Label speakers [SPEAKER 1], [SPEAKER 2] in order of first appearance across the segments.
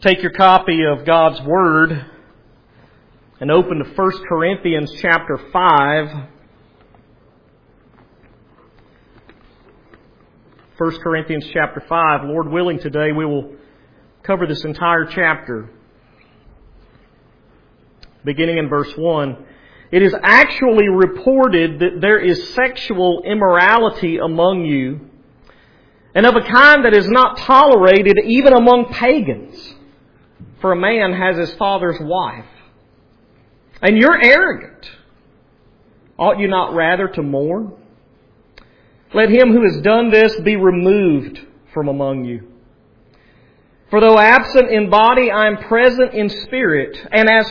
[SPEAKER 1] Take your copy of God's Word and open to 1 Corinthians chapter 5. 1 Corinthians chapter 5. Lord willing, today we will cover this entire chapter. Beginning in verse 1. It is actually reported that there is sexual immorality among you, and of a kind that is not tolerated even among pagans. For a man has his father's wife. And you're arrogant. Ought you not rather to mourn? Let him who has done this be removed from among you. For though absent in body, I am present in spirit, and as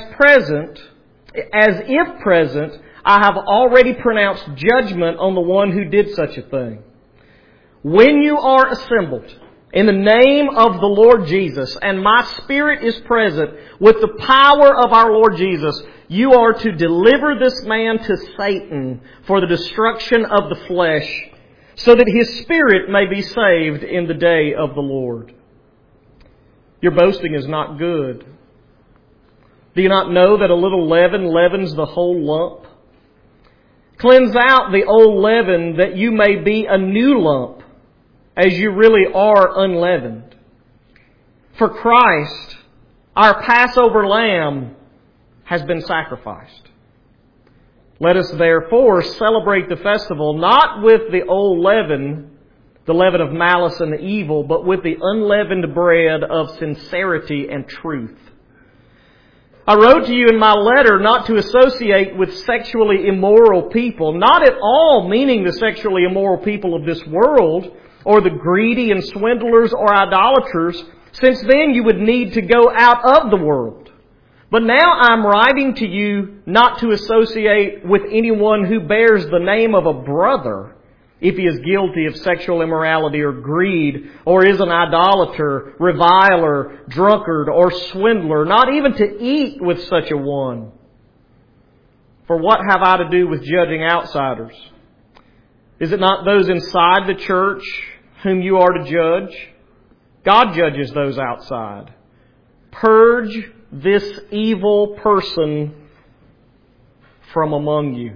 [SPEAKER 1] if present, I have already pronounced judgment on the one who did such a thing. When you are assembled in the name of the Lord Jesus, and my spirit is present with the power of our Lord Jesus, you are to deliver this man to Satan for the destruction of the flesh, so that his spirit may be saved in the day of the Lord. Your boasting is not good. Do you not know that a little leaven leavens the whole lump? Cleanse out the old leaven that you may be a new lump, as you really are unleavened. For Christ, our Passover lamb, has been sacrificed. Let us therefore celebrate the festival not with the old leaven, the leaven of malice and evil, but with the unleavened bread of sincerity and truth. I wrote to you in my letter not to associate with sexually immoral people, not at all meaning the sexually immoral people of this world, or the greedy and swindlers or idolaters, since then you would need to go out of the world. But now I'm writing to you not to associate with anyone who bears the name of a brother, if he is guilty of sexual immorality or greed, or is an idolater, reviler, drunkard, or swindler, not even to eat with such a one. For what have I to do with judging outsiders? Is it not those inside the church whom you are to judge? God judges those outside. Purge this evil person from among you.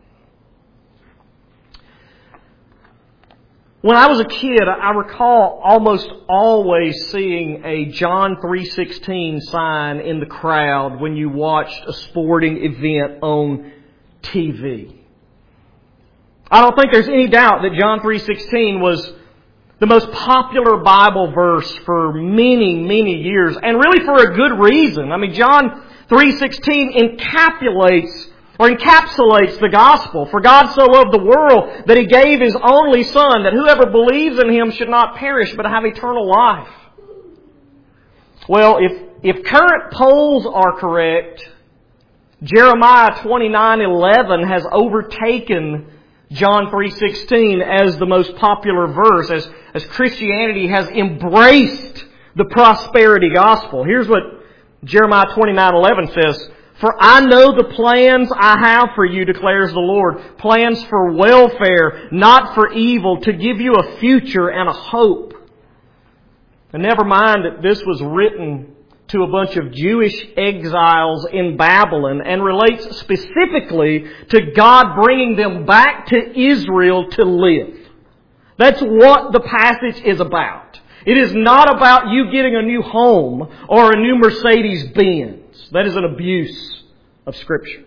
[SPEAKER 1] When I was a kid, I recall almost always seeing a John 3:16 sign in the crowd when you watched a sporting event on TV. I don't think there's any doubt that John 3:16 was the most popular Bible verse for many, many years, and really for a good reason. I mean, John 3:16 encapsulates the gospel. For God so loved the world that He gave His only Son, that whoever believes in Him should not perish but have eternal life. Well, if current polls are correct, Jeremiah 29:11 has overtaken John 3:16 as the most popular verse, as Christianity has embraced the prosperity gospel. Here's what Jeremiah 29:11 says. For I know the plans I have for you, declares the Lord. Plans for welfare, not for evil, to give you a future and a hope. And never mind that this was written to a bunch of Jewish exiles in Babylon and relates specifically to God bringing them back to Israel to live. That's what the passage is about. It is not about you getting a new home or a new Mercedes-Benz. That is an abuse of Scripture.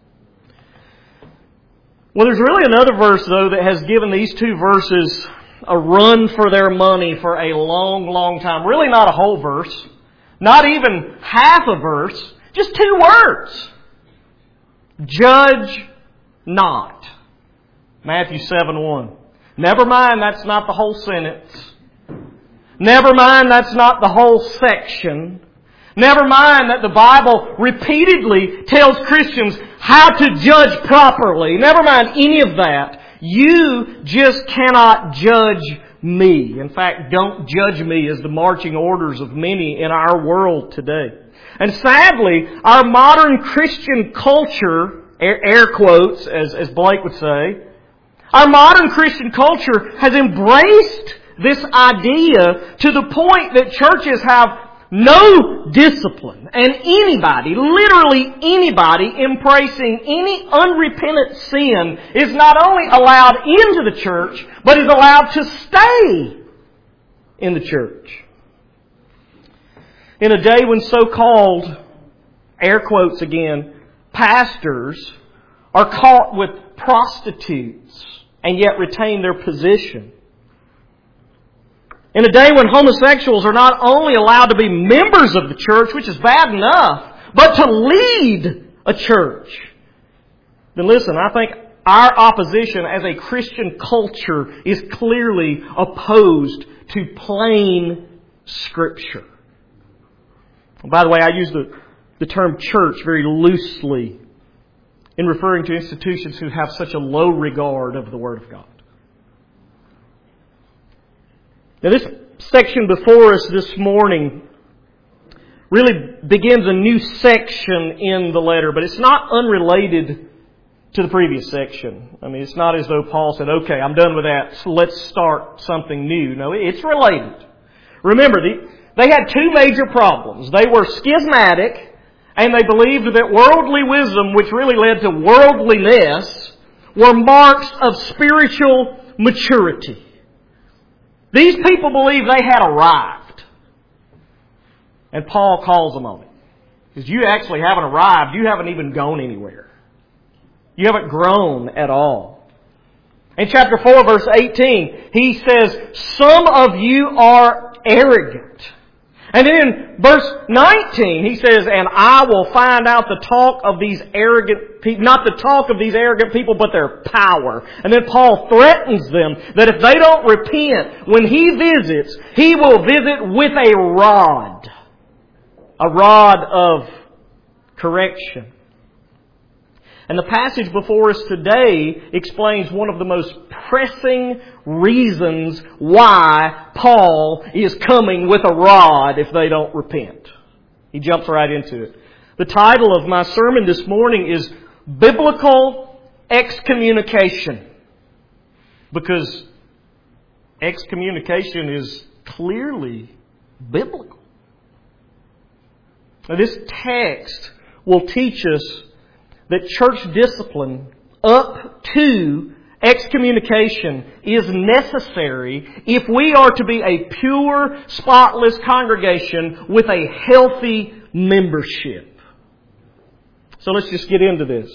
[SPEAKER 1] Well, there's really another verse, though, that has given these two verses a run for their money for a long, long time. Really not a whole verse. Not even half a verse. Just two words. Judge not. Matthew 7:1. Never mind, that's not the whole sentence. Never mind, that's not the whole section. Never mind that the Bible repeatedly tells Christians how to judge properly. Never mind any of that. You just cannot judge me. In fact, don't judge me is the marching orders of many in our world today. And sadly, our modern Christian culture, air quotes, as Blake would say, our modern Christian culture has embraced this idea to the point that churches have no discipline. And anybody, literally anybody, embracing any unrepentant sin is not only allowed into the church, but is allowed to stay in the church. In a day when so-called, air quotes again, pastors are caught with prostitutes and yet retain their position. In a day when homosexuals are not only allowed to be members of the church, which is bad enough, but to lead a church, then listen, I think our opposition as a Christian culture is clearly opposed to plain Scripture. By the way, I use the term church very loosely in referring to institutions who have such a low regard of the Word of God. Now this section before us this morning really begins a new section in the letter, but it's not unrelated to the previous section. I mean, it's not as though Paul said, okay, I'm done with that, so let's start something new. No, it's related. Remember, they had two major problems. They were schismatic, and they believed that worldly wisdom, which really led to worldliness, were marks of spiritual maturity. These people believed they had arrived. And Paul calls them on it. Because you actually haven't arrived. You haven't even gone anywhere. You haven't grown at all. In chapter 4, verse 18, he says, some of you are arrogant. And then in verse 19, he says, and I will find out the talk of these arrogant people, not the talk of these arrogant people, but their power. And then Paul threatens them that if they don't repent, when he visits, he will visit with a rod of correction. And the passage before us today explains one of the most pressing reasons why Paul is coming with a rod if they don't repent. He jumps right into it. The title of my sermon this morning is Biblical Excommunication. Because excommunication is clearly biblical. Now this text will teach us that church discipline up to excommunication is necessary if we are to be a pure, spotless congregation with a healthy membership. So let's just get into this.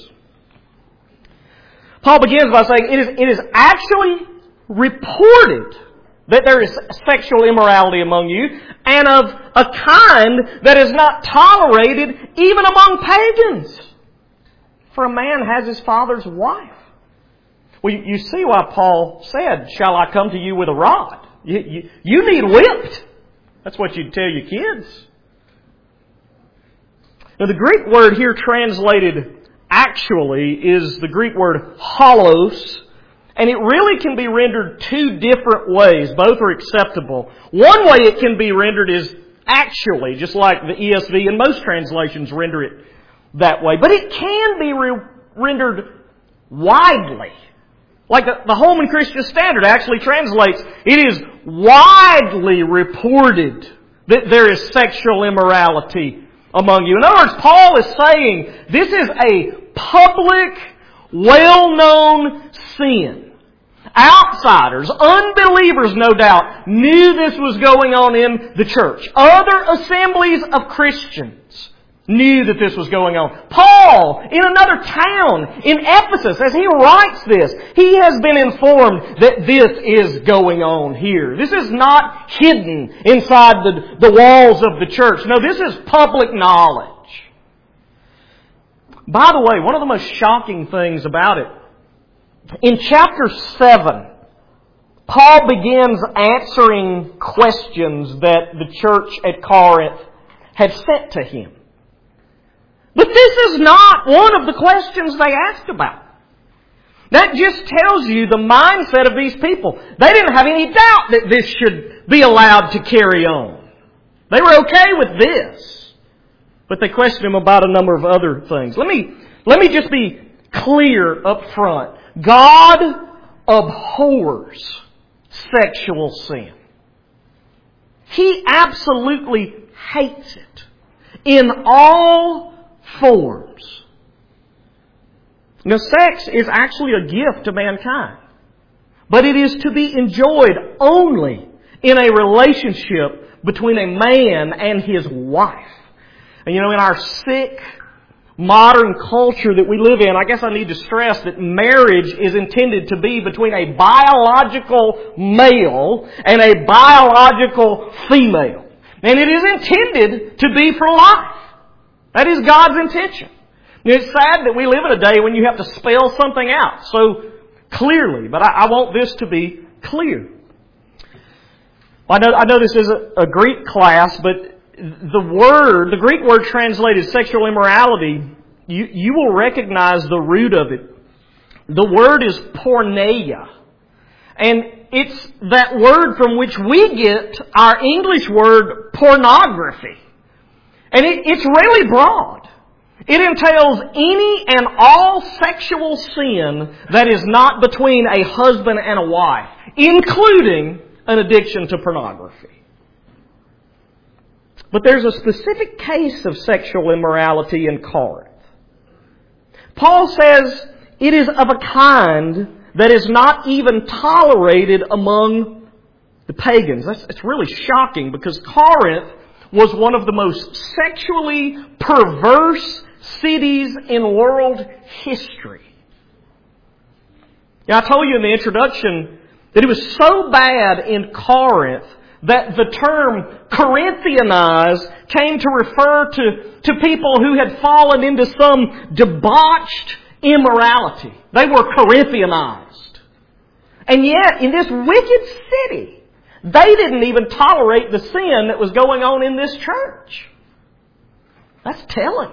[SPEAKER 1] Paul begins by saying it is actually reported that there is sexual immorality among you, and of a kind that is not tolerated even among pagans. For a man has his father's wife. Well, you see why Paul said, shall I come to you with a rod? You need whipped. That's what you'd tell your kids. Now the Greek word here translated actually is the Greek word holos. And it really can be rendered two different ways. Both are acceptable. One way it can be rendered is actually, just like the ESV and most translations render it that way. But it can be rendered widely. Like the Holman Christian Standard actually translates, it is widely reported that there is sexual immorality among you. In other words, Paul is saying this is a public, well-known sin. Outsiders, unbelievers no doubt, knew this was going on in the church. Other assemblies of Christians knew that this was going on. Paul, in another town, in Ephesus, as he writes this, he has been informed that this is going on here. This is not hidden inside the walls of the church. No, this is public knowledge. By the way, one of the most shocking things about it, in chapter 7, Paul begins answering questions that the church at Corinth had sent to him. But this is not one of the questions they asked about. That just tells you the mindset of these people. They didn't have any doubt that this should be allowed to carry on. They were okay with this. But they questioned him about a number of other things. Let me just be clear up front. God abhors sexual sin. He absolutely hates it in all forms. Now, sex is actually a gift to mankind, but it is to be enjoyed only in a relationship between a man and his wife. And in our sick, modern culture that we live in, I guess I need to stress that marriage is intended to be between a biological male and a biological female. And it is intended to be for life. That is God's intention. It's sad that we live in a day when you have to spell something out so clearly, but I want this to be clear. I know this is a Greek class, but the Greek word translated sexual immorality, you will recognize the root of it. The word is porneia. And it's that word from which we get our English word pornography. And it's really broad. It entails any and all sexual sin that is not between a husband and a wife, including an addiction to pornography. But there's a specific case of sexual immorality in Corinth. Paul says it is of a kind that is not even tolerated among the pagans. It's really shocking because Corinth was one of the most sexually perverse cities in world history. Now, I told you in the introduction that it was so bad in Corinth that the term Corinthianized came to refer to people who had fallen into some debauched immorality. They were Corinthianized. And yet, in this wicked city, they didn't even tolerate the sin that was going on in this church. That's telling.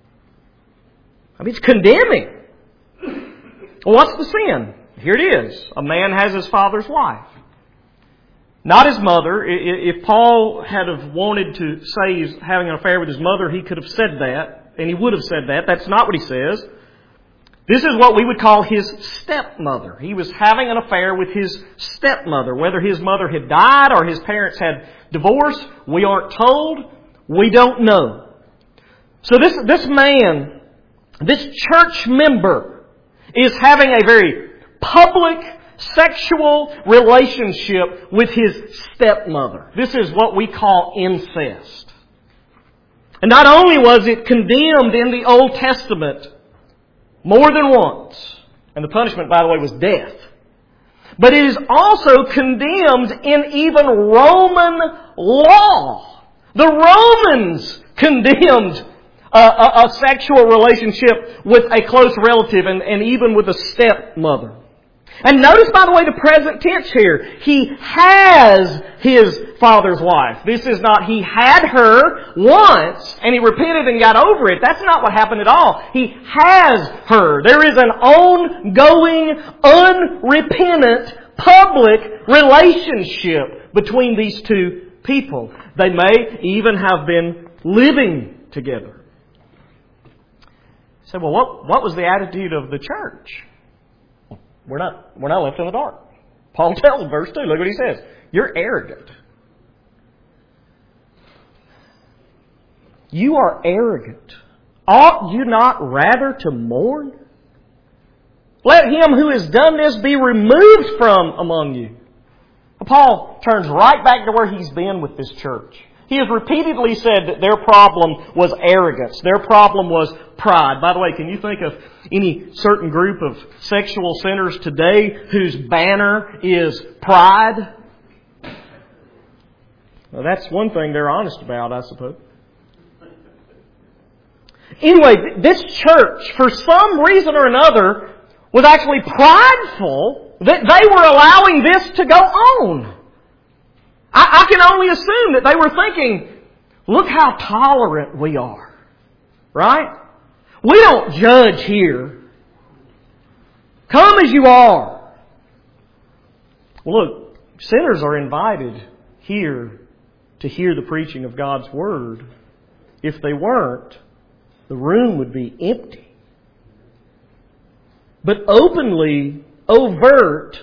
[SPEAKER 1] It's condemning. Well, what's the sin? Here it is. A man has his father's wife. Not his mother. If Paul had have wanted to say he's having an affair with his mother, he could have said that, and he would have said that. That's not what he says. This is what we would call his stepmother. He was having an affair with his stepmother. Whether his mother had died or his parents had divorced, we aren't told. We don't know. So this man, this church member, is having a very public sexual relationship with his stepmother. This is what we call incest. And not only was it condemned in the Old Testament more than once, and the punishment, by the way, was death, but it is also condemned in even Roman law. The Romans condemned a sexual relationship with a close relative and even with a stepmother. And notice, by the way, the present tense here. He has his father's wife. This is not he had her once and he repented and got over it. That's not what happened at all. He has her. There is an ongoing, unrepentant, public relationship between these two people. They may even have been living together. You say, well, what was the attitude of the church? We're not left in the dark. Paul tells in verse 2, look what he says. You're arrogant. You are arrogant. Ought you not rather to mourn? Let him who has done this be removed from among you. Paul turns right back to where he's been with this church. He has repeatedly said that their problem was arrogance. Their problem was pride. By the way, can you think of any certain group of sexual sinners today whose banner is pride? Well, that's one thing they're honest about, I suppose. Anyway, this church, for some reason or another, was actually prideful that they were allowing this to go on. I can only assume that they were thinking, look how tolerant we are. Right? We don't judge here. Come as you are. Well, look, sinners are invited here to hear the preaching of God's Word. If they weren't, the room would be empty. But openly, overt,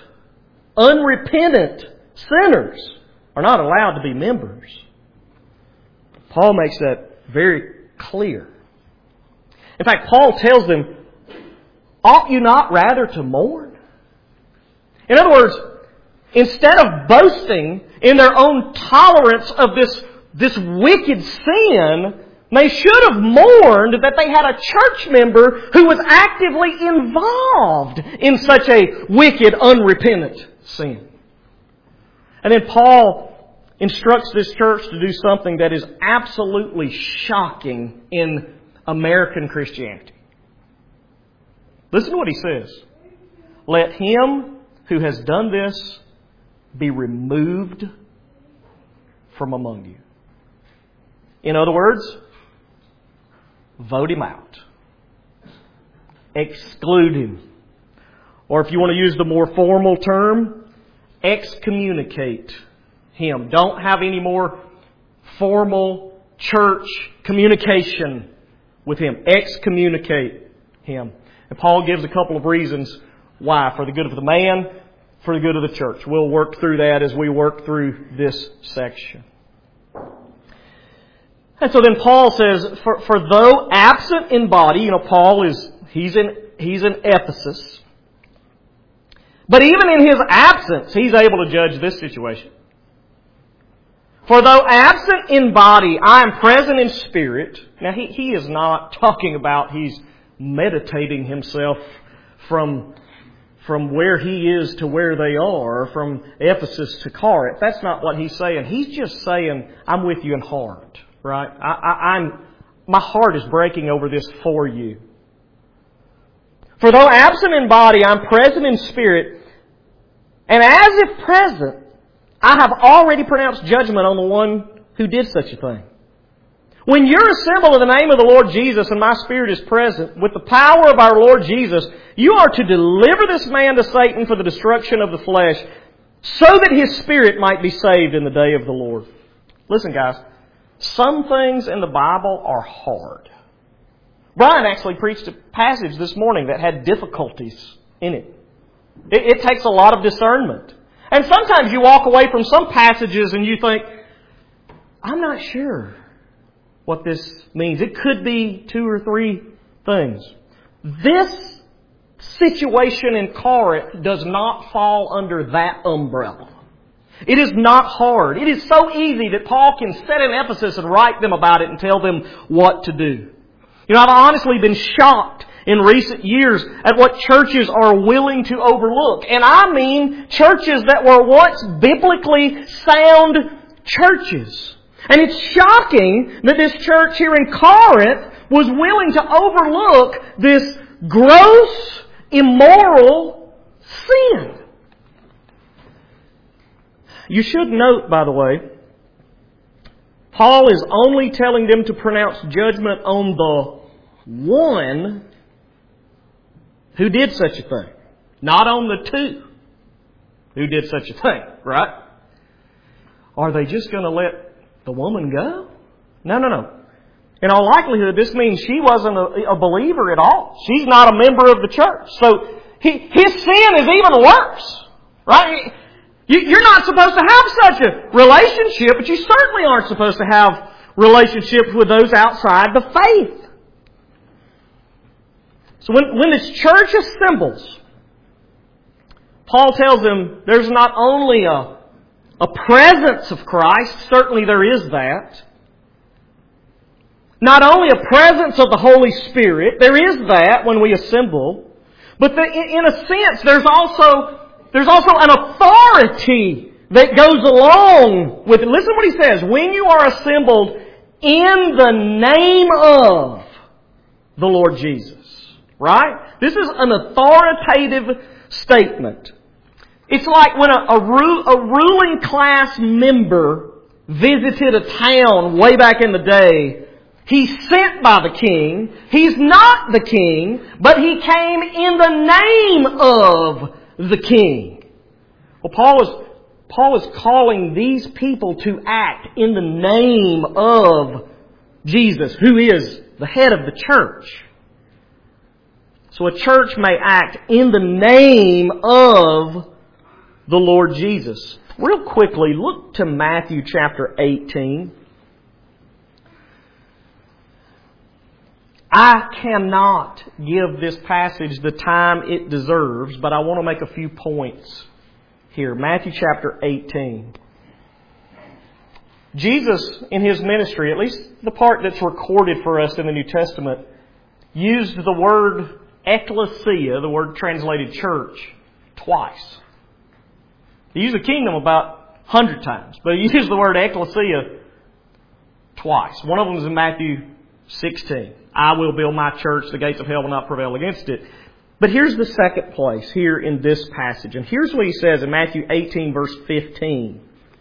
[SPEAKER 1] unrepentant sinners are not allowed to be members. Paul makes that very clear. In fact, Paul tells them, ought you not rather to mourn? In other words, instead of boasting in their own tolerance of this wicked sin, they should have mourned that they had a church member who was actively involved in such a wicked, unrepentant sin. And then Paul instructs this church to do something that is absolutely shocking in American Christianity. Listen to what he says. Let him who has done this be removed from among you. In other words, vote him out. Exclude him. Or if you want to use the more formal term, excommunicate him. Don't have any more formal church communication with him. Excommunicate him. And Paul gives a couple of reasons why. For the good of the man, for the good of the church. We'll work through that as we work through this section. And so then Paul says, for though absent in body, Paul he's in Ephesus. But even in his absence, he's able to judge this situation. For though absent in body, I am present in spirit. Now he is not talking about he's meditating himself from where he is to where they are, from Ephesus to Corinth. That's not what he's saying. He's just saying, I'm with you in heart, right? My heart is breaking over this for you. For though absent in body, I'm present in spirit, and as if present, I have already pronounced judgment on the one who did such a thing. When you're assembled in the name of the Lord Jesus and my Spirit is present, with the power of our Lord Jesus, you are to deliver this man to Satan for the destruction of the flesh, so that his spirit might be saved in the day of the Lord. Listen, guys, some things in the Bible are hard. Brian actually preached a passage this morning that had difficulties in it. It takes a lot of discernment. And sometimes you walk away from some passages and you think, I'm not sure what this means. It could be 2 or 3 things. This situation in Corinth does not fall under that umbrella. It is not hard. It is so easy that Paul can sit in Ephesus and write them about it and tell them what to do. I've honestly been shocked in recent years at what churches are willing to overlook. And I mean churches that were once biblically sound churches. And it's shocking that this church here in Corinth was willing to overlook this gross, immoral sin. You should note, by the way, Paul is only telling them to pronounce judgment on the one who did such a thing. Not on the 2 who did such a thing, right? Are they just going to let the woman go? No. In all likelihood, this means she wasn't a believer at all. She's not a member of the church. So his sin is even worse, right? You're not supposed to have such a relationship, but you certainly aren't supposed to have relationships with those outside the faith. So when this church assembles, Paul tells them there's not only a presence of Christ, certainly there is that. Not only a presence of the Holy Spirit, there is that when we assemble, but in a sense there's also an authority that goes along with it. Listen to what he says. When you are assembled in the name of the Lord Jesus. Right? This is an authoritative statement. It's like when a ruling class member visited a town way back in the day. He's sent by the king. He's not the king, but he came in the name of the king. Well, Paul is calling these people to act in the name of Jesus, who is the head of the church. So a church may act in the name of the Lord Jesus. Real quickly, look to Matthew chapter 18. I cannot give this passage the time it deserves, but I want to make a few points here. Matthew chapter 18. Jesus, in His ministry, at least the part that's recorded for us in the New Testament, used the word ecclesia, the word translated church, twice. He used the kingdom about 100 times, but He used the word ecclesia twice. One of them is in Matthew 16. I will build my church, the gates of hell will not prevail against it. But here's the second place here in this passage. And here's what He says in Matthew 18 verse 15.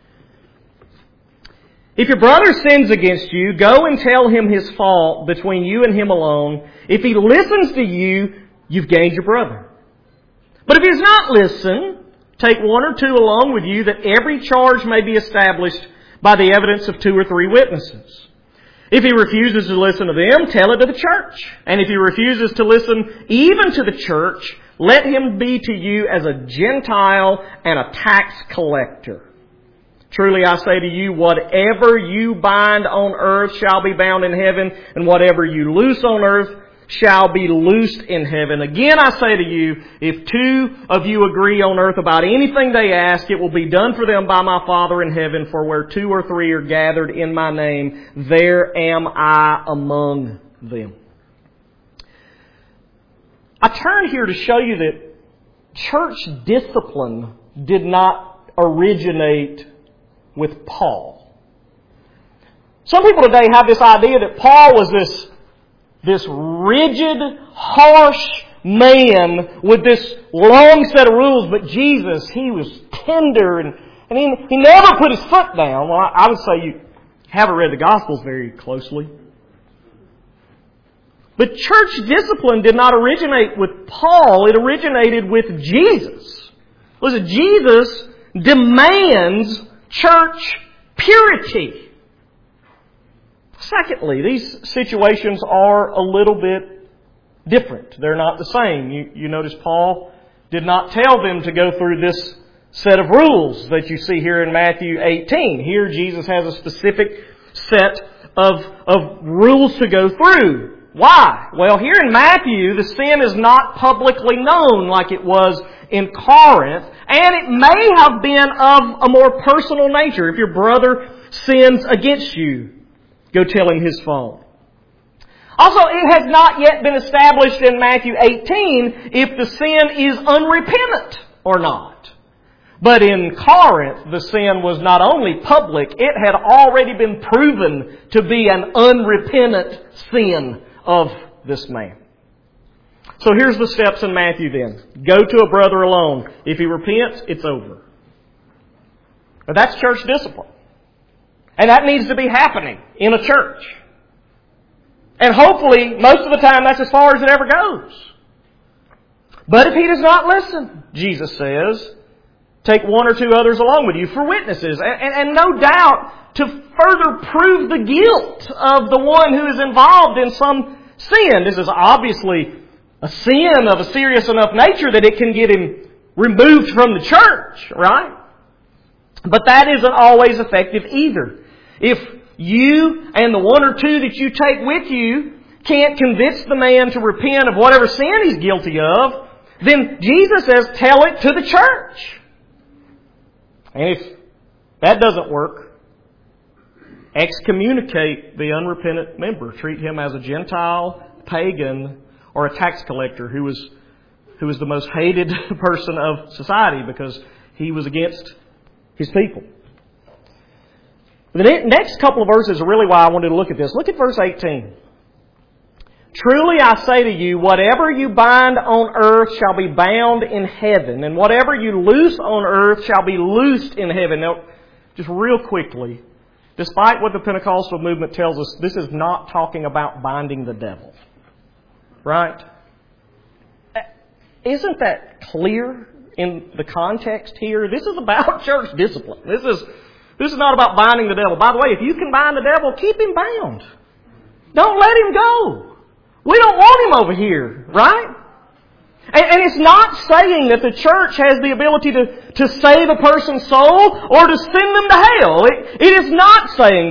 [SPEAKER 1] If your brother sins against you, go and tell him his fault between you and him alone. If he listens to you, you've gained your brother. But if he does not listen, take one or two along with you, that every charge may be established by the evidence of 2 or 3 witnesses. If he refuses to listen to them, tell it to the church. And if he refuses to listen even to the church, let him be to you as a Gentile and a tax collector. Truly I say to you, whatever you bind on earth shall be bound in heaven, and whatever you loose on earth shall be loosed in heaven. Again I say to you, if 2 of you agree on earth about anything they ask, it will be done for them by my Father in heaven. For where 2 or 3 are gathered in my name, there am I among them. I turn here to show you that church discipline did not originate with Paul. Some people today have this idea that Paul was this rigid, harsh man with this long set of rules, but Jesus, He was tender and he never put His foot down. Well, I would say you haven't read the Gospels very closely. But church discipline did not originate with Paul, it originated with Jesus. Listen, Jesus demands church purity. Secondly, these situations are a little bit different. They're not the same. You notice Paul did not tell them to go through this set of rules that you see here in Matthew 18. Here Jesus has a specific set of rules to go through. Why? Well, here in Matthew, the sin is not publicly known like it was in Corinth, and it may have been of a more personal nature. If your brother sins against you, go tell him his fault. Also, it has not yet been established in Matthew 18 if the sin is unrepentant or not. But in Corinth, the sin was not only public, it had already been proven to be an unrepentant sin of this man. So here's the steps in Matthew then. Go to a brother alone. If he repents, it's over. But that's church discipline. And that needs to be happening in a church. And hopefully, most of the time, that's as far as it ever goes. But if he does not listen, Jesus says, take 1 or 2 others along with you for witnesses. And no doubt, to further prove the guilt of the one who is involved in some sin. This is obviously a sin of a serious enough nature that it can get him removed from the church, right? But that isn't always effective either. If you and the 1 or 2 that you take with you can't convince the man to repent of whatever sin he's guilty of, then Jesus says, tell it to the church. And if that doesn't work, excommunicate the unrepentant member. Treat him as a Gentile, pagan, or a tax collector who was the most hated person of society because he was against his people. The next couple of verses are really why I wanted to look at this. Look at verse 18. Truly I say to you, whatever you bind on earth shall be bound in heaven, and whatever you loose on earth shall be loosed in heaven. Now, just real quickly, despite what the Pentecostal movement tells us, this is not talking about binding the devil. Right? Isn't that clear in the context here? This is about church discipline. This is not about binding the devil. By the way, if you can bind the devil, keep him bound. Don't let him go. We don't want him over here, right? And it's not saying that the church has the ability to save a person's soul or to send them to hell. It is not saying that.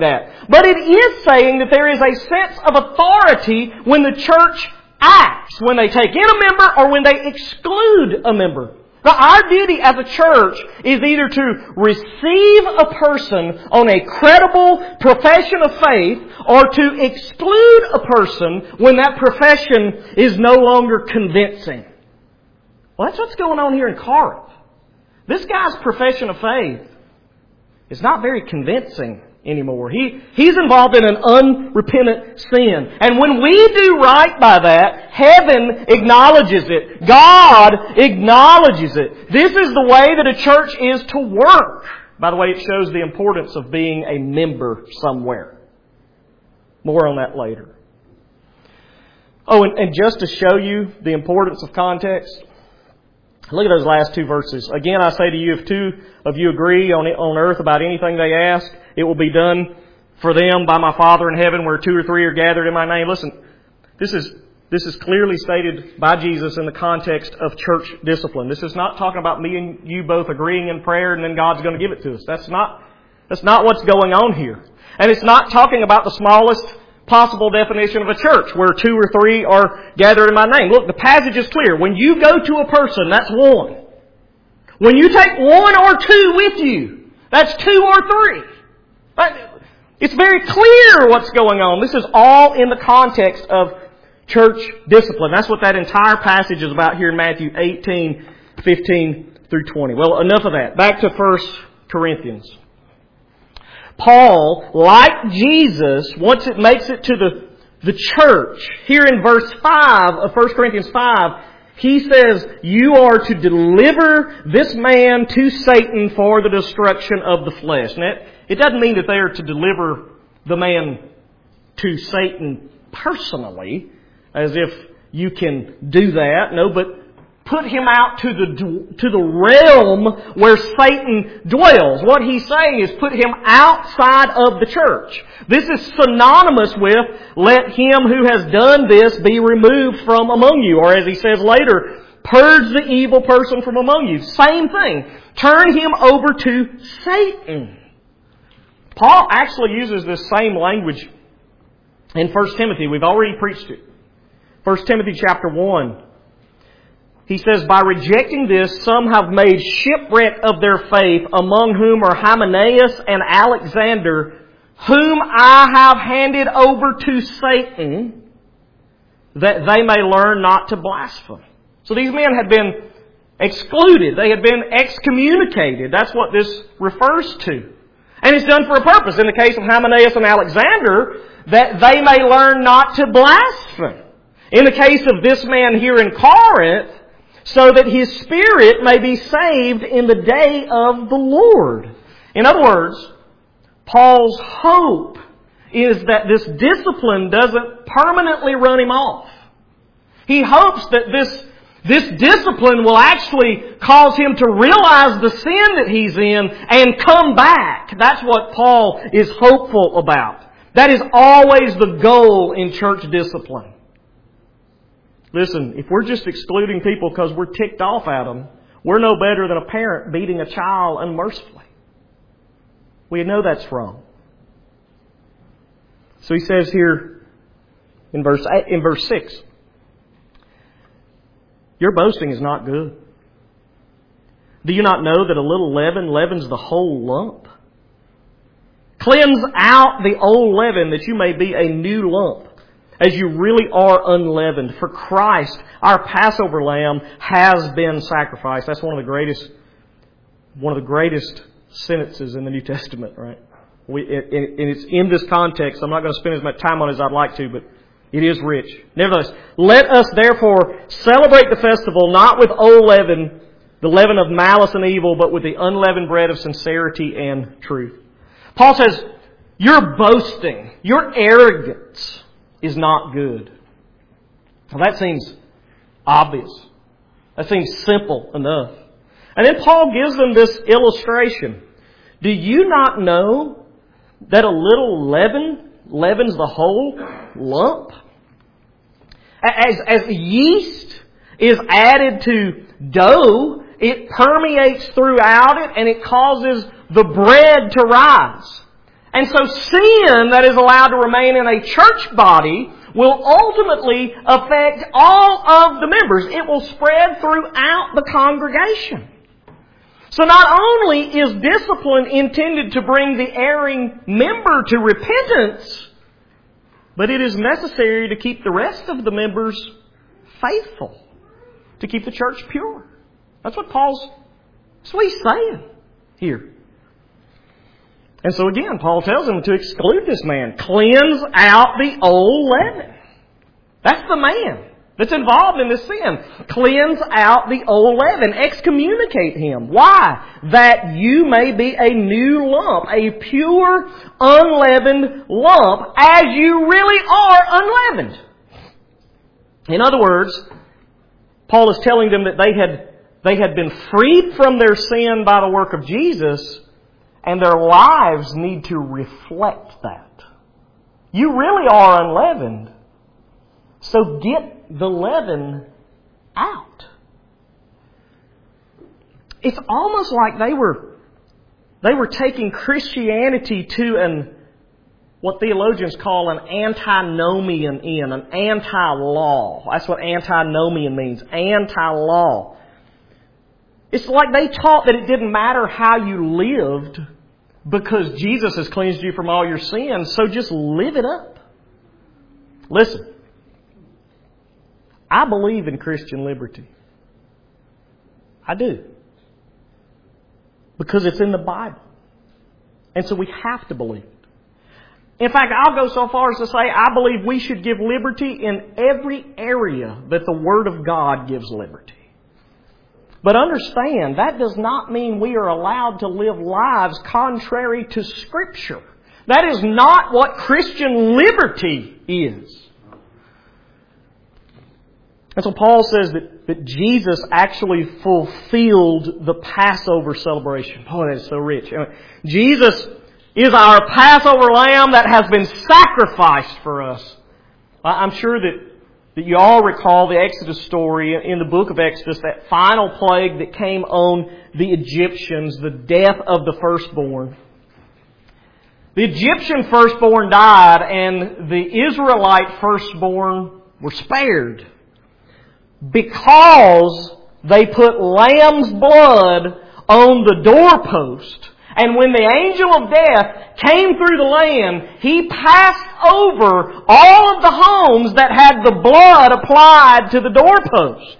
[SPEAKER 1] But it is saying that there is a sense of authority when the church acts, when they take in a member or when they exclude a member. Now, our duty as a church is either to receive a person on a credible profession of faith or to exclude a person when that profession is no longer convincing. Well, that's what's going on here in Corinth. This guy's profession of faith is not very convincing anymore. He's involved in an unrepentant sin. And when we do right by that, heaven acknowledges it. God acknowledges it. This is the way that a church is to work. By the way, it shows the importance of being a member somewhere. More on that later. Oh, and just to show you the importance of context, look at those last two verses. Again, I say to you, if two of you agree on earth about anything they ask, it will be done for them by my Father in heaven, where 2 or 3 are gathered in my name. Listen, this is clearly stated by Jesus in the context of church discipline. This is not talking about me and you both agreeing in prayer and then God's going to give it to us. That's not what's going on here. And it's not talking about the smallest possible definition of a church, where 2 or 3 are gathered in my name. Look, the passage is clear. When you go to a person, that's one. When you take 1 or 2 with you, that's 2 or 3. It's very clear what's going on. This is all in the context of church discipline. That's what that entire passage is about here in Matthew 18, 15 through 20. Well, enough of that. Back to 1 Corinthians. Paul, like Jesus, once it makes it to the church, here in verse 5 of 1 Corinthians 5, he says, you are to deliver this man to Satan for the destruction of the flesh. Now, it doesn't mean that they are to deliver the man to Satan personally, as if you can do that. No, but put him out to the realm where Satan dwells. What he's saying is put him outside of the church. This is synonymous with, let him who has done this be removed from among you. Or as he says later, purge the evil person from among you. Same thing. Turn him over to Satan. Paul actually uses this same language in 1 Timothy. We've already preached it. 1 Timothy chapter 1. He says, by rejecting this, some have made shipwreck of their faith, among whom are Hymenaeus and Alexander, whom I have handed over to Satan, that they may learn not to blaspheme. So these men had been excluded. They had been excommunicated. That's what this refers to. And it's done for a purpose. In the case of Hymenaeus and Alexander, that they may learn not to blaspheme. In the case of this man here in Corinth, so that his spirit may be saved in the day of the Lord. In other words, Paul's hope is that this discipline doesn't permanently run him off. He hopes that this discipline will actually cause him to realize the sin that he's in and come back. That's what Paul is hopeful about. That is always the goal in church discipline. Listen, if we're just excluding people because we're ticked off at them, we're no better than a parent beating a child unmercifully. We know that's wrong. So he says here in verse 6, your boasting is not good. Do you not know that a little leaven leavens the whole lump? Cleanse out the old leaven that you may be a new lump, as you really are unleavened. For Christ, our Passover lamb, has been sacrificed. That's one of the greatest sentences in the New Testament, right? And it's in this context. I'm not going to spend as much time on it as I'd like to, but it is rich. Nevertheless, let us therefore celebrate the festival not with old leaven, the leaven of malice and evil, but with the unleavened bread of sincerity and truth. Paul says, your boasting, your arrogance is not good. Well, that seems obvious. That seems simple enough. And then Paul gives them this illustration. Do you not know that a little leaven leavens the whole lump? As yeast is added to dough, it permeates throughout it and it causes the bread to rise. And so sin that is allowed to remain in a church body will ultimately affect all of the members. It will spread throughout the congregation. So not only is discipline intended to bring the erring member to repentance, but it is necessary to keep the rest of the members faithful, to keep the church pure. That's what he's saying here. And so again, Paul tells them to exclude this man. Cleanse out the old leaven. That's the man that's involved in this sin. Cleanse out the old leaven. Excommunicate him. Why? That you may be a new lump, a pure, unleavened lump, as you really are unleavened. In other words, Paul is telling them that they had been freed from their sin by the work of Jesus, and their lives need to reflect that. You really are unleavened. So get the leaven out. It's almost like they were taking Christianity to what theologians call an antinomian an anti-law. That's what antinomian means, anti-law. It's like they taught that it didn't matter how you lived because Jesus has cleansed you from all your sins, so just live it up. Listen, I believe in Christian liberty. I do. Because it's in the Bible. And so we have to believe it. In fact, I'll go so far as to say I believe we should give liberty in every area that the Word of God gives liberty. But understand, that does not mean we are allowed to live lives contrary to Scripture. That is not what Christian liberty is. And so Paul says that Jesus actually fulfilled the Passover celebration. Oh, that is so rich. Jesus is our Passover lamb that has been sacrificed for us. I'm sure that you all recall the Exodus story in the book of Exodus, that final plague that came on the Egyptians, the death of the firstborn. The Egyptian firstborn died, and the Israelite firstborn were spared because they put lamb's blood on the doorpost. And when the angel of death came through the land, he passed over all of the homes that had the blood applied to the doorpost.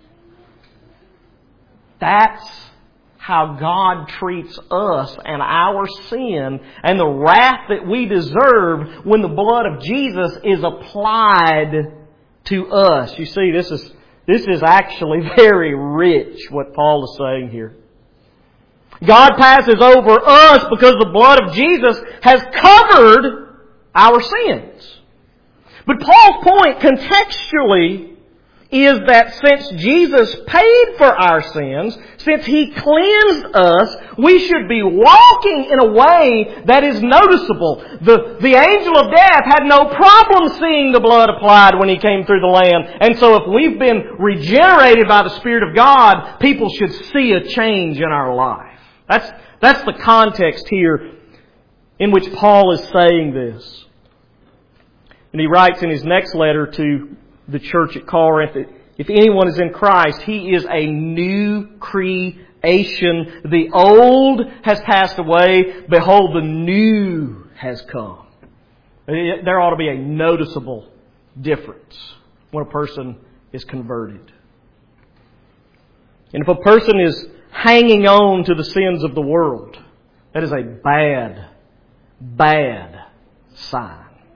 [SPEAKER 1] That's how God treats us and our sin and the wrath that we deserve when the blood of Jesus is applied to us. You see, this is actually very rich, what Paul is saying here. God passes over us because the blood of Jesus has covered our sins. But Paul's point contextually is that since Jesus paid for our sins, since He cleansed us, we should be walking in a way that is noticeable. The angel of death had no problem seeing the blood applied when he came through the land. And so if we've been regenerated by the Spirit of God, people should see a change in our life. That's the context here in which Paul is saying this. And he writes in his next letter to the church at Corinth that if anyone is in Christ, he is a new creation. The old has passed away. Behold, the new has come. There ought to be a noticeable difference when a person is converted. And if a person is hanging on to the sins of the world, that is a bad, bad sign.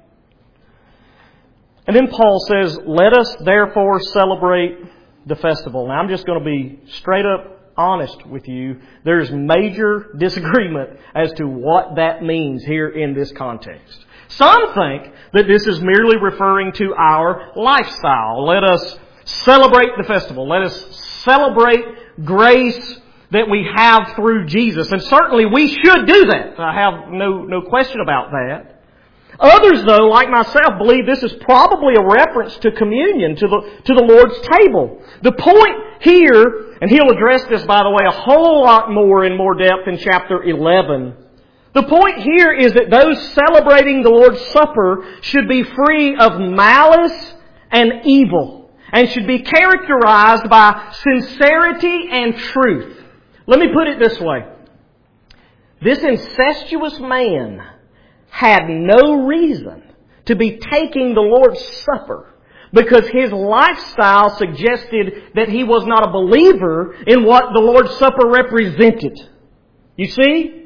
[SPEAKER 1] And then Paul says, let us therefore celebrate the festival. Now I'm just going to be straight up honest with you. There's major disagreement as to what that means here in this context. Some think that this is merely referring to our lifestyle. Let us celebrate the festival. Let us celebrate grace that we have through Jesus. And certainly we should do that. I have no question about that. Others, though, like myself, believe this is probably a reference to communion, to the Lord's table. The point here, and he'll address this, by the way, a whole lot more in more depth in chapter 11. The point here is that those celebrating the Lord's Supper should be free of malice and evil, and should be characterized by sincerity and truth. Let me put it this way. This incestuous man had no reason to be taking the Lord's Supper because his lifestyle suggested that he was not a believer in what the Lord's Supper represented. You see?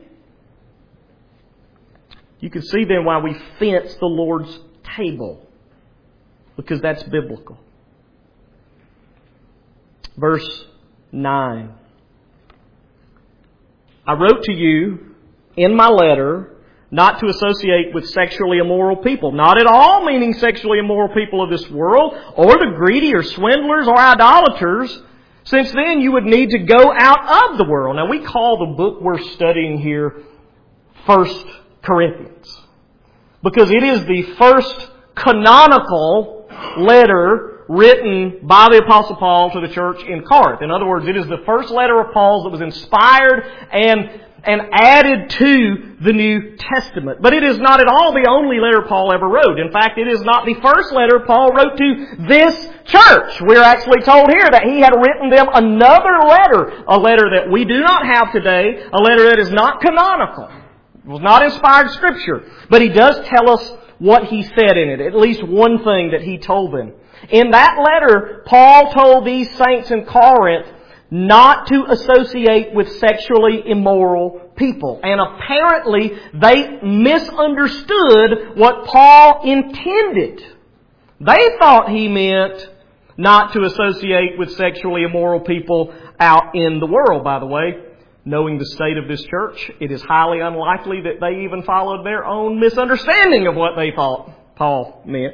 [SPEAKER 1] You can see then why we fence the Lord's table, because that's biblical. Verse 9. I wrote to you in my letter not to associate with sexually immoral people. Not at all meaning sexually immoral people of this world, or the greedy or swindlers or idolaters, since then you would need to go out of the world. Now we call the book we're studying here 1 Corinthians, because it is the first canonical letter written by the Apostle Paul to the church in Corinth. In other words, it is the first letter of Paul's that was inspired and added to the New Testament. But it is not at all the only letter Paul ever wrote. In fact, it is not the first letter Paul wrote to this church. We're actually told here that he had written them another letter, a letter that we do not have today, a letter that is not canonical. It was not inspired Scripture. But he does tell us what he said in it, at least one thing that he told them. In that letter, Paul told these saints in Corinth not to associate with sexually immoral people. And apparently they misunderstood what Paul intended. They thought he meant not to associate with sexually immoral people out in the world. By the way, knowing the state of this church, it is highly unlikely that they even followed their own misunderstanding of what they thought Paul meant.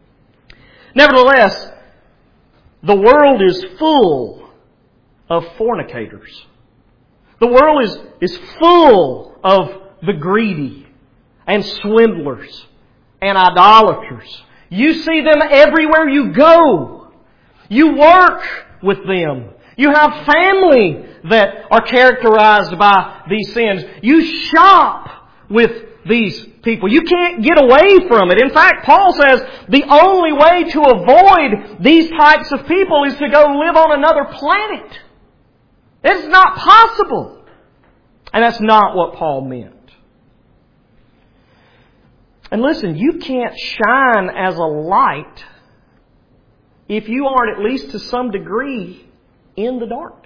[SPEAKER 1] Nevertheless, the world is full of fornicators. The world is full of the greedy and swindlers and idolaters. You see them everywhere you go. You work with them. You have family that are characterized by these sins. You shop with these people. You can't get away from it. In fact, Paul says the only way to avoid these types of people is to go live on another planet. It's not possible. And that's not what Paul meant. And listen, you can't shine as a light if you aren't, at least to some degree, in the darkness.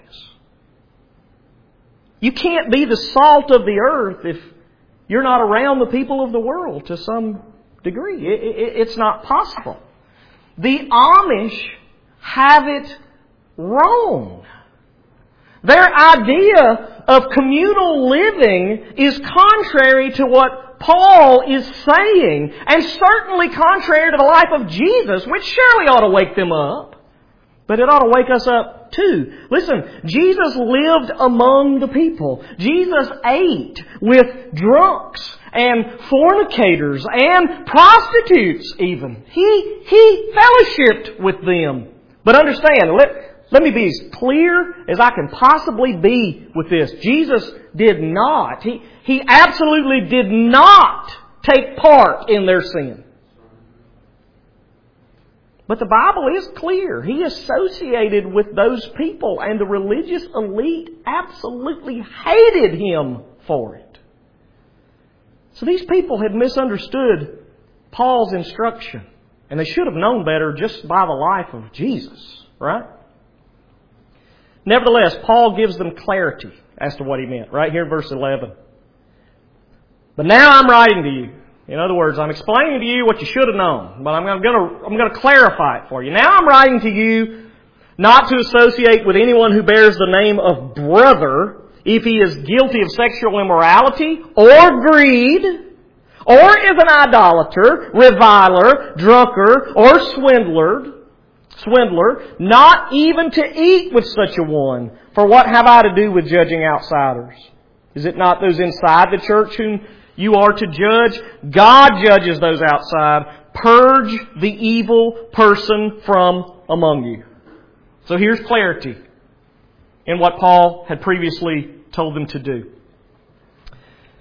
[SPEAKER 1] You can't be the salt of the earth if you're not around the people of the world to some degree. It's not possible. The Amish have it wrong. Their idea of communal living is contrary to what Paul is saying, and certainly contrary to the life of Jesus, which surely ought to wake them up. But it ought to wake us up too. Listen, Jesus lived among the people. Jesus ate with drunks and fornicators and prostitutes even. He fellowshipped with them. But understand, let me be as clear as I can possibly be with this. Jesus did not. He absolutely did not take part in their sin. But the Bible is clear. He associated with those people, and the religious elite absolutely hated him for it. So these people had misunderstood Paul's instruction, and they should have known better just by the life of Jesus, right? Nevertheless, Paul gives them clarity as to what he meant, right here in verse 11. But now I'm writing to you. In other words, I'm explaining to you what you should have known, but I'm going to clarify it for you. Now I'm writing to you not to associate with anyone who bears the name of brother if he is guilty of sexual immorality or greed, or is an idolater, reviler, drunkard, or swindler, not even to eat with such a one. For what have I to do with judging outsiders? Is it not those inside the church whom you are to judge? God judges those outside. Purge the evil person from among you. So here's clarity in what Paul had previously told them to do.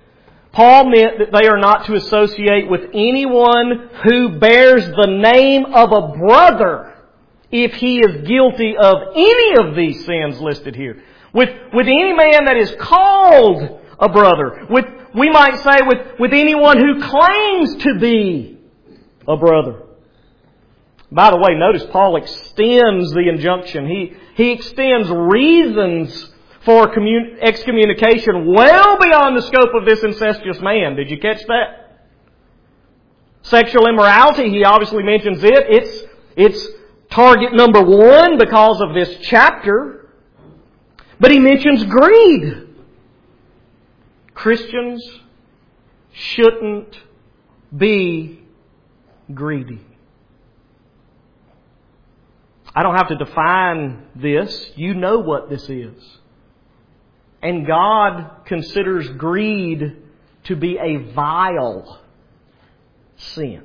[SPEAKER 1] Paul meant that they are not to associate with anyone who bears the name of a brother if he is guilty of any of these sins listed here. With any man that is called a brother. We might say with anyone who claims to be a brother. By the way, notice Paul extends the injunction. He extends reasons for excommunication well beyond the scope of this incestuous man. Did you catch that? Sexual immorality, he obviously mentions it. It's target number 1 because of this chapter. But he mentions greed. Christians shouldn't be greedy. I don't have to define this. You know what this is. And God considers greed to be a vile sin.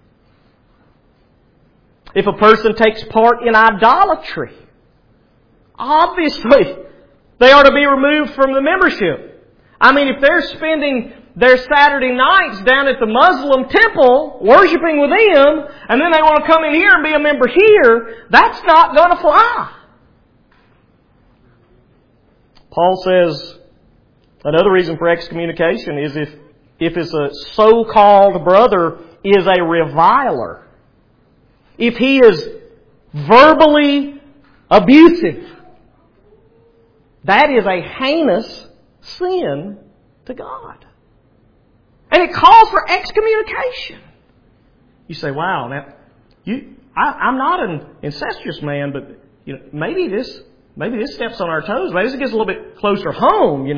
[SPEAKER 1] If a person takes part in idolatry, obviously they are to be removed from the membership. I mean, if they're spending their Saturday nights down at the Muslim temple, worshiping with them, and then they want to come in here and be a member here, that's not going to fly. Paul says another reason for excommunication is if it's a so-called brother is a reviler. If he is verbally abusive, that is a heinous sin to God. And it calls for excommunication. You say, wow, now, I'm not an incestuous man, but maybe this steps on our toes. Maybe this gets a little bit closer home,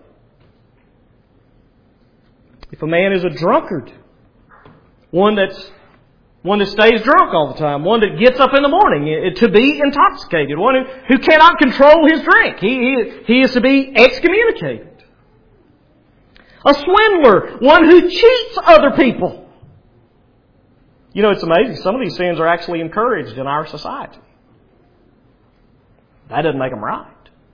[SPEAKER 1] If a man is a drunkard, one that stays drunk all the time, one that gets up in the morning to be intoxicated, one who cannot control his drink, he is to be excommunicated. A swindler, one who cheats other people. It's amazing. Some of these sins are actually encouraged in our society. That doesn't make them right.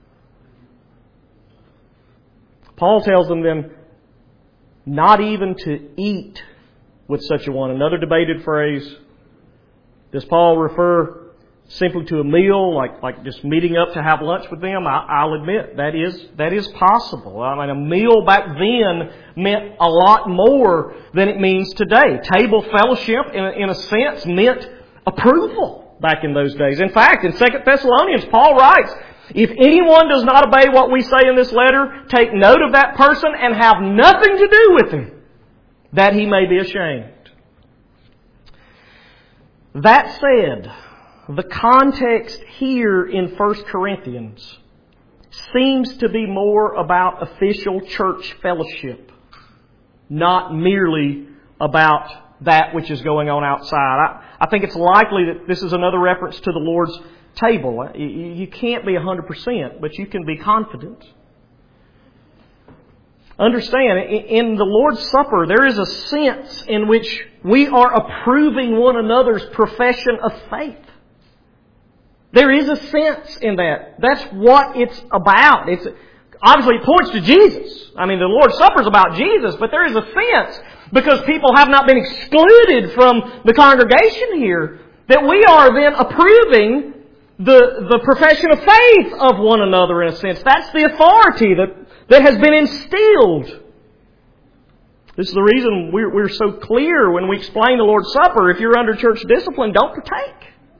[SPEAKER 1] Paul tells them then not even to eat with such a one. Another debated phrase. Does Paul refer simply to a meal, like just meeting up to have lunch with them? I'll admit that is possible. I mean, a meal back then meant a lot more than it means today. Table fellowship, in a sense, meant approval back in those days. In fact, in 2 Thessalonians, Paul writes, if anyone does not obey what we say in this letter, take note of that person and have nothing to do with him, that he may be ashamed. That said, the context here in 1 Corinthians seems to be more about official church fellowship, not merely about that which is going on outside. I think it's likely that this is another reference to the Lord's table. You can't be 100%, but you can be confident. Understand, in the Lord's Supper, there is a sense in which we are approving one another's profession of faith. There is a sense in that. That's what it's about. Obviously, it points to Jesus. I mean, the Lord's Supper is about Jesus, but there is a sense, because people have not been excluded from the congregation here, that we are then approving the profession of faith of one another in a sense. That's the authority that has been instilled. This is the reason we're so clear when we explain the Lord's Supper. If you're under church discipline, don't partake.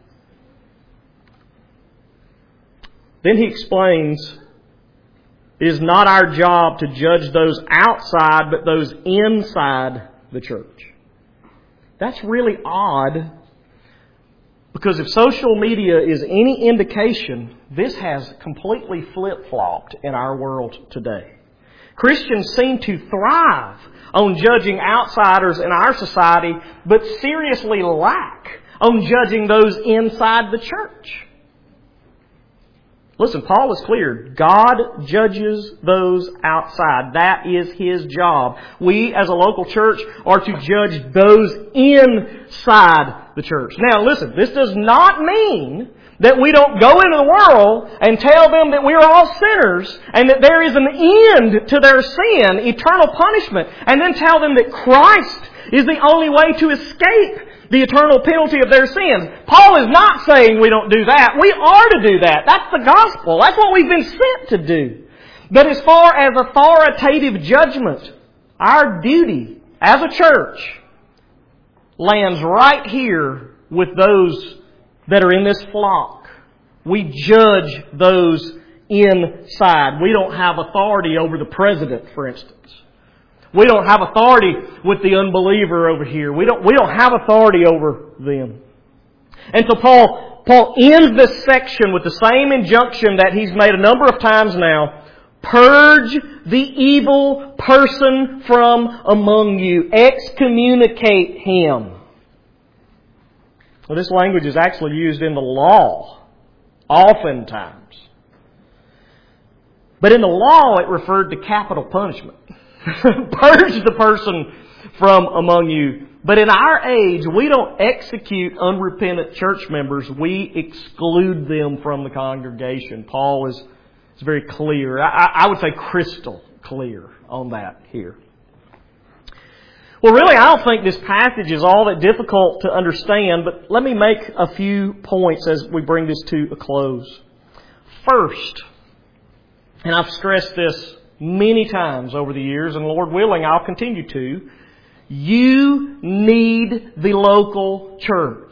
[SPEAKER 1] Then he explains, it is not our job to judge those outside, but those inside the church. That's really odd, because if social media is any indication, this has completely flip-flopped in our world today. Christians seem to thrive on judging outsiders in our society, but seriously lack on judging those inside the church. Listen, Paul is clear. God judges those outside. That is His job. We, as a local church, are to judge those inside the church. Now, listen, this does not mean that we don't go into the world and tell them that we are all sinners and that there is an end to their sin, eternal punishment, and then tell them that Christ is the only way to escape the eternal penalty of their sins. Paul is not saying we don't do that. We are to do that. That's the gospel. That's what we've been sent to do. But as far as authoritative judgment, our duty as a church lands right here with those that are in this flock. We judge those inside. We don't have authority over the president, for instance. We don't have authority with the unbeliever over here. We don't have authority over them. And so Paul ends this section with the same injunction that he's made a number of times now. Purge the evil person from among you. Excommunicate him. Well, this language is actually used in the law, oftentimes. But in the law, it referred to capital punishment. Purge the person from among you. But in our age, we don't execute unrepentant church members. We exclude them from the congregation. Paul is very clear. I would say crystal clear on that here. Well, really, I don't think this passage is all that difficult to understand, but let me make a few points as we bring this to a close. First, and I've stressed this many times over the years, and Lord willing, I'll continue to, you need the local church.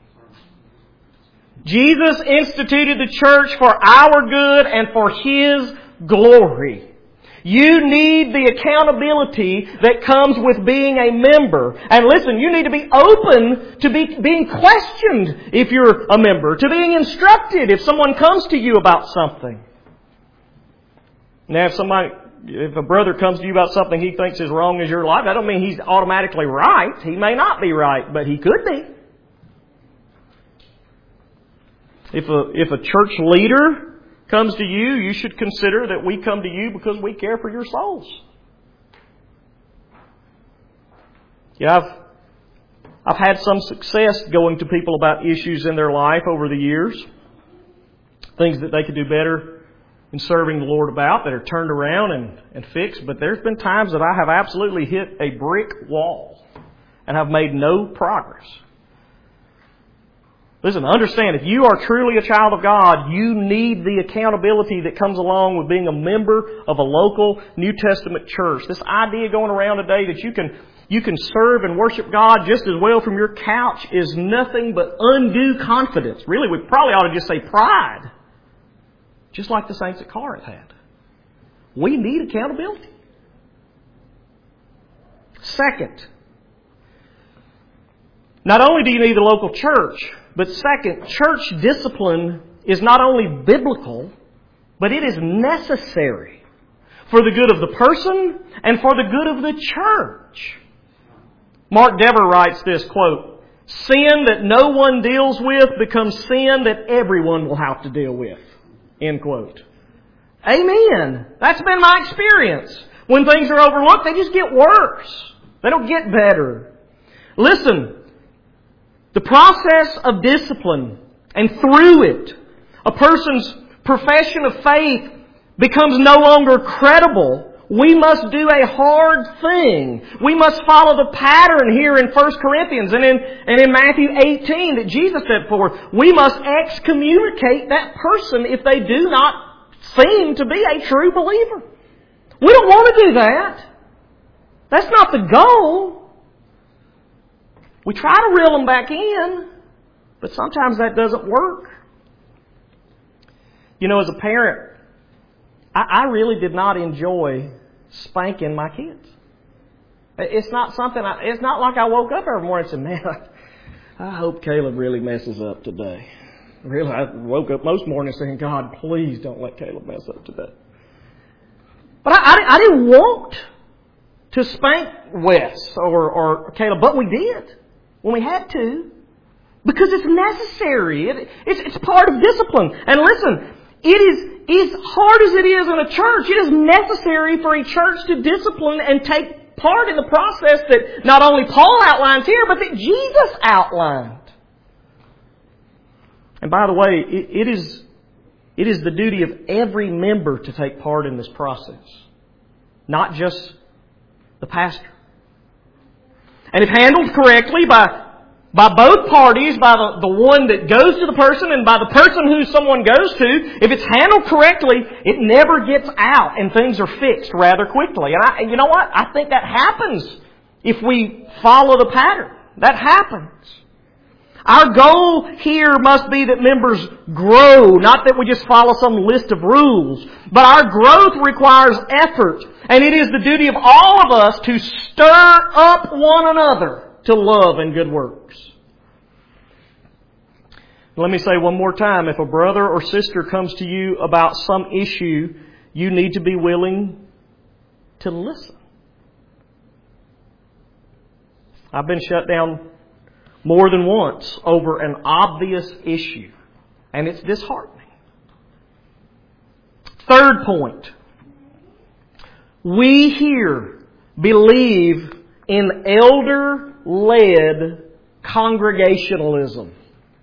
[SPEAKER 1] Jesus instituted the church for our good and for His glory. You need the accountability that comes with being a member. And listen, you need to be open to being questioned if you're a member, to being instructed if someone comes to you about something. Now, if a brother comes to you about something he thinks is wrong in your life, that don't mean he's automatically right. He may not be right, but he could be. If a church leader comes to you, you should consider that we come to you because we care for your souls. Yeah, I've had some success going to people about issues in their life over the years. Things that they could do better in serving the Lord about that are turned around and fixed. But there's been times that I have absolutely hit a brick wall and have made no progress. Listen, understand, if you are truly a child of God, you need the accountability that comes along with being a member of a local New Testament church. This idea going around today that you can serve and worship God just as well from your couch is nothing but undue confidence. Really, we probably ought to just say pride. Just like the saints at Corinth had. We need accountability. Second, not only do you need the local church, but second, church discipline is not only biblical, but it is necessary for the good of the person and for the good of the church. Mark Dever writes this, quote, "Sin that no one deals with becomes sin that everyone will have to deal with." End quote. Amen. That's been my experience. When things are overlooked, they just get worse. They don't get better. Listen, the process of discipline, and through it, a person's profession of faith becomes no longer credible. We must do a hard thing. We must follow the pattern here in 1 Corinthians and in Matthew 18 that Jesus set forth. We must excommunicate that person if they do not seem to be a true believer. We don't want to do that. That's not the goal. We try to reel them back in, but sometimes that doesn't work. You know, as a parent, I really did not enjoy spanking my kids. It's not something. It's not like I woke up every morning and said, "Man, I hope Caleb really messes up today." Really, I woke up most mornings saying, "God, please don't let Caleb mess up today." But I didn't want to spank Wes or Caleb, but we did when we had to, because it's necessary. It's part of discipline. And listen, as hard as it is in a church, it is necessary for a church to discipline and take part in the process that not only Paul outlines here, but that Jesus outlined. And by the way, it is the duty of every member to take part in this process, not just the pastor. And if handled correctly by both parties, by the one that goes to the person and by the person who someone goes to, if it's handled correctly, it never gets out and things are fixed rather quickly. And you know what? I think that happens if we follow the pattern. That happens. Our goal here must be that members grow, not that we just follow some list of rules. But our growth requires effort, and it is the duty of all of us to stir up one another to love and good works. Let me say one more time, if a brother or sister comes to you about some issue, you need to be willing to listen. I've been shut down more than once over an obvious issue, and it's disheartening. Third point. We here believe in elder-led congregationalism.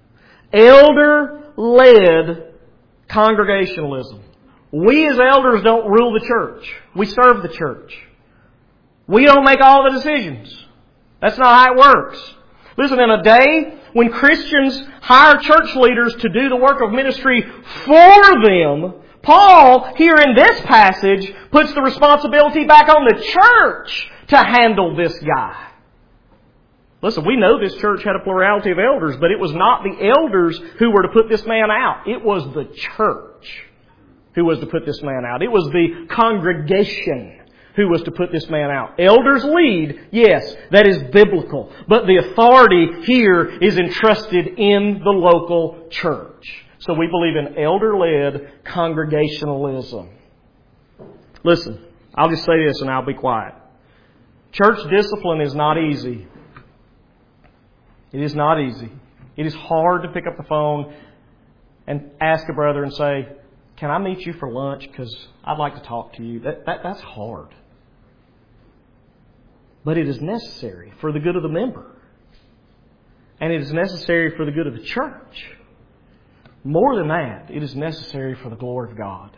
[SPEAKER 1] Elder-led congregationalism. We as elders don't rule the church. We serve the church. We don't make all the decisions. That's not how it works. Listen, in a day when Christians hire church leaders to do the work of ministry for them, Paul, here in this passage, puts the responsibility back on the church to handle this guy. Listen, we know this church had a plurality of elders, but it was not the elders who were to put this man out. It was the church who was to put this man out. It was the congregation who was to put this man out. Elders lead, yes, that is biblical. But the authority here is entrusted in the local church. So we believe in elder-led congregationalism. Listen, I'll just say this and I'll be quiet. Church discipline is not easy. It is not easy. It is hard to pick up the phone and ask a brother and say, "Can I meet you for lunch? Because I'd like to talk to you." That's hard. But it is necessary for the good of the member. And it is necessary for the good of the church. More than that, it is necessary for the glory of God.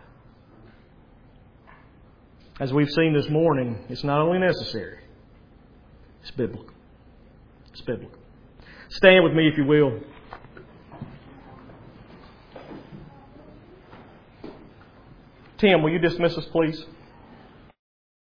[SPEAKER 1] As we've seen this morning, it's not only necessary, it's biblical. It's biblical. Stand with me if you will. Tim, will you dismiss us, please?